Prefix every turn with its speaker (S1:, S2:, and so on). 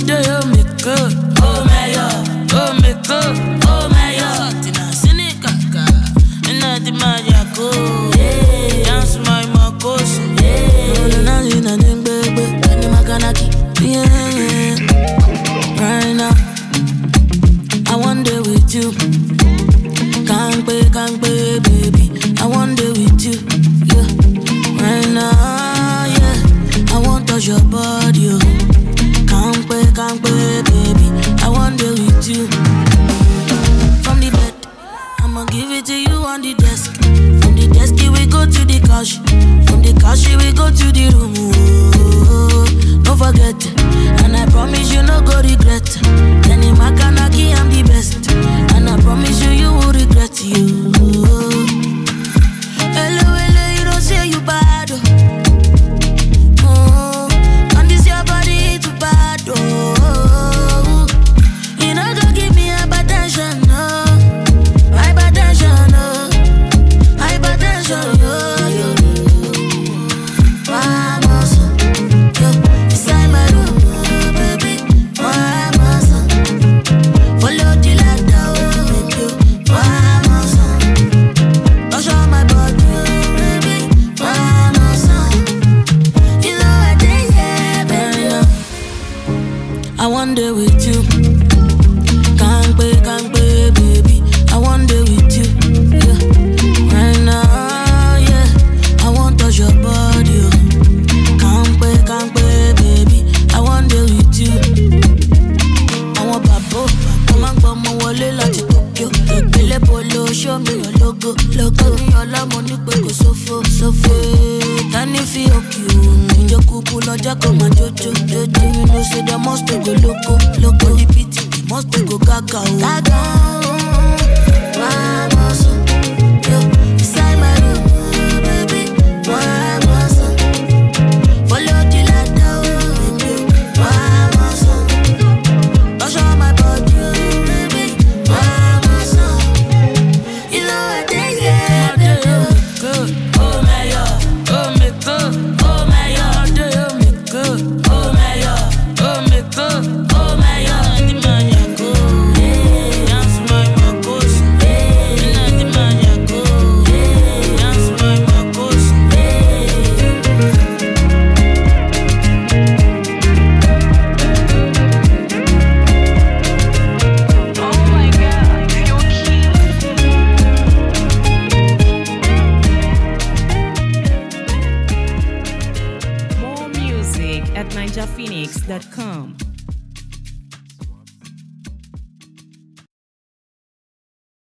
S1: day you make good. Oh my God, oh my God, oh my God. Tina sinika, ina di majako. Dance my makoso. No na ina dingbe, ani makanaki. Yeah. Right now, I want day with you. Can't pay, baby. I want day with you. Yeah. Right now, yeah. I want touch your body. Oh. Can't pay, baby. I want day with you. From the bed, I'ma give it to you on the desk. From the desk, we go to the couch. From the couch, we go to the room. Oh, don't forget, and I promise you no go regret. Then in my kanaki, I'm the best, and I promise you you will regret you. Hello, you don't say you bad. Oh, and this your body too bad. Oh, you know go give me hypertension, no, hypertension, no, hypertension, yo. I want day with you. Can't pay, baby. I want day with you. Yeah. Right now, yeah. I want touch your body. Oh. Can't pay, baby. I want day with you. I want babo. Come on, come on, wale lati Tokyo. Ekele polo, show me your logo. Me all the money, go sofo. Tani fi okyo. Your couple loja come and jojo. You know say they must go loco. The pity, they must go gaga. Vamos, yo, inside my room, baby. Vamos, follow the ladder, baby. Vamos, touch on my body, baby. Vamos, you know I take it, baby. Oh my God, oh my God.
S2: at ninjaphoenix.com.